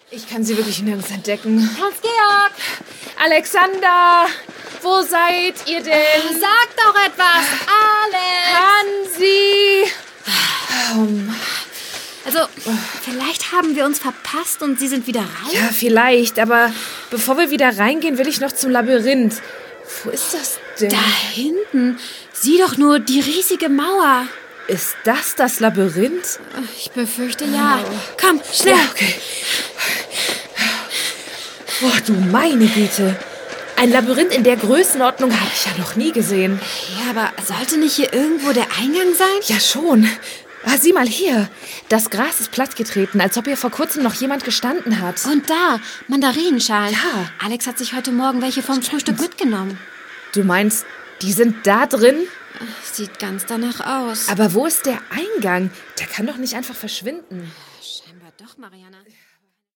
Ich kann sie wirklich nirgends entdecken. Hans-Georg! Alexander! Wo seid ihr denn? Sag doch etwas! Alex! Hansi! Also, vielleicht haben wir uns verpasst und Sie sind wieder rein? Ja, vielleicht, aber bevor wir wieder reingehen, will ich noch zum Labyrinth. Wo ist das denn? Da hinten. Sieh doch nur die riesige Mauer. Ist das Labyrinth? Ich befürchte ja. Komm, schnell. Ja, okay. Oh, du meine Güte. Ein Labyrinth in der Größenordnung habe ich ja noch nie gesehen. Ja, aber sollte nicht hier irgendwo der Eingang sein? Ja, schon. Sieh mal hier. Das Gras ist plattgetreten, als ob hier vor kurzem noch jemand gestanden hat. Und da, Mandarinenschalen. Ja. Alex hat sich heute Morgen welche vom Frühstück mitgenommen. Du meinst, die sind da drin? Sieht ganz danach aus. Aber wo ist der Eingang? Der kann doch nicht einfach verschwinden. Scheinbar doch, Marianne.